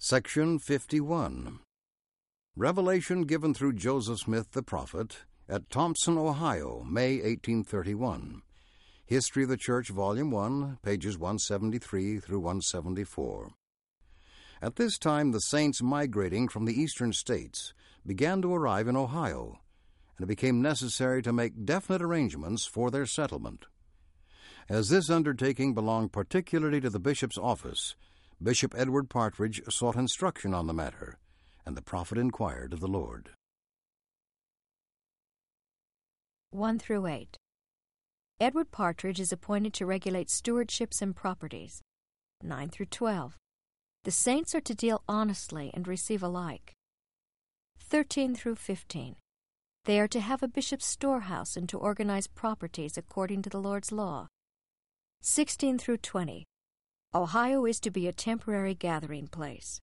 Section 51. Revelation given through Joseph Smith the prophet at Thompson, Ohio, May 1831. History of the Church, Volume 1, pages 173 through 174. At this time, the saints migrating from the eastern states began to arrive in Ohio, and it became necessary to make definite arrangements for their settlement. As this undertaking belonged particularly to the bishop's office, Bishop Edward Partridge sought instruction on the matter, and the prophet inquired of the Lord. 1 through 8. Edward Partridge is appointed to regulate stewardships and properties. 9 through 12. The saints are to deal honestly and receive alike. 13 through 15. They are to have a bishop's storehouse and to organize properties according to the Lord's law. 16 through 20. Ohio is to be a temporary gathering place.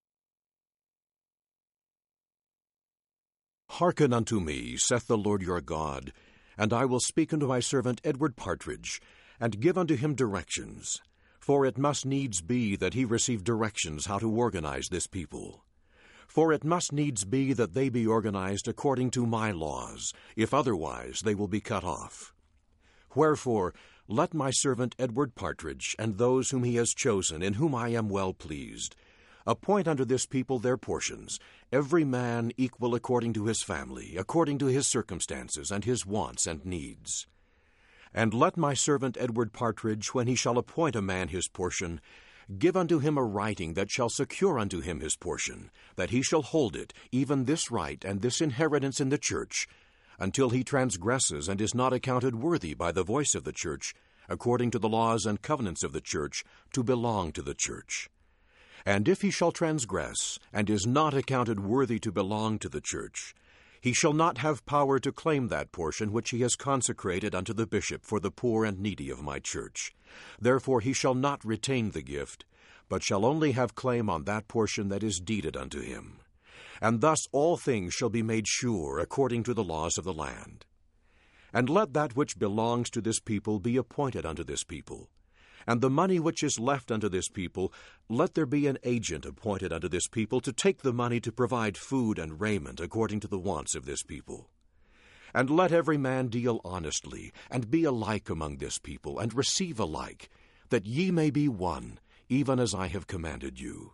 Hearken unto me, saith the Lord your God, and I will speak unto my servant Edward Partridge, and give unto him directions. For it must needs be that he receive directions how to organize this people. For it must needs be that they be organized according to my laws, if otherwise they will be cut off. Wherefore, let my servant Edward Partridge, and those whom he has chosen, in whom I am well pleased, appoint unto this people their portions, every man equal according to his family, according to his circumstances, and his wants and needs. And let my servant Edward Partridge, when he shall appoint a man his portion, give unto him a writing that shall secure unto him his portion, that he shall hold it, even this right and this inheritance in the church, until he transgresses and is not accounted worthy by the voice of the church, according to the laws and covenants of the church, to belong to the church. And if he shall transgress, and is not accounted worthy to belong to the church, he shall not have power to claim that portion which he has consecrated unto the bishop for the poor and needy of my church. Therefore he shall not retain the gift, but shall only have claim on that portion that is deeded unto him. And thus all things shall be made sure according to the laws of the land. And let that which belongs to this people be appointed unto this people. And the money which is left unto this people, let there be an agent appointed unto this people to take the money to provide food and raiment according to the wants of this people. And let every man deal honestly, and be alike among this people, and receive alike, that ye may be one, even as I have commanded you.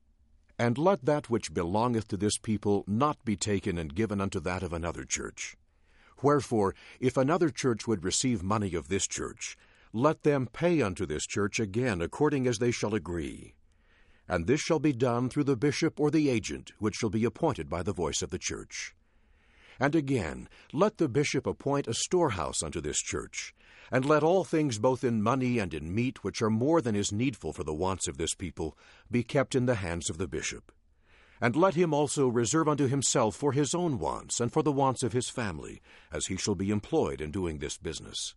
And let that which belongeth to this people not be taken and given unto that of another church. Wherefore, if another church would receive money of this church, let them pay unto this church again according as they shall agree. And this shall be done through the bishop or the agent, which shall be appointed by the voice of the church. And again, let the bishop appoint a storehouse unto this church, and let all things both in money and in meat, which are more than is needful for the wants of this people, be kept in the hands of the bishop. And let him also reserve unto himself for his own wants, and for the wants of his family, as he shall be employed in doing this business.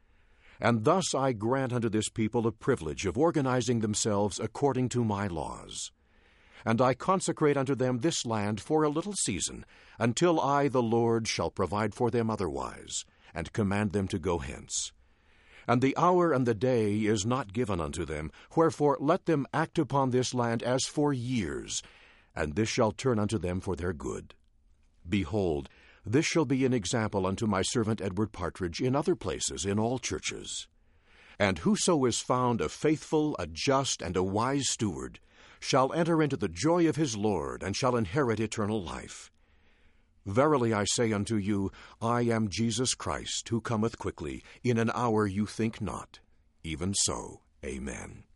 And thus I grant unto this people a privilege of organizing themselves according to my laws. And I consecrate unto them this land for a little season, until I, the Lord, shall provide for them otherwise, and command them to go hence. And the hour and the day is not given unto them, wherefore let them act upon this land as for years, and this shall turn unto them for their good. Behold, this shall be an example unto my servant Edward Partridge in other places, in all churches. And whoso is found a faithful, a just, and a wise steward, shall enter into the joy of his Lord, and shall inherit eternal life. Verily I say unto you, I am Jesus Christ, who cometh quickly, in an hour you think not. Even so, Amen.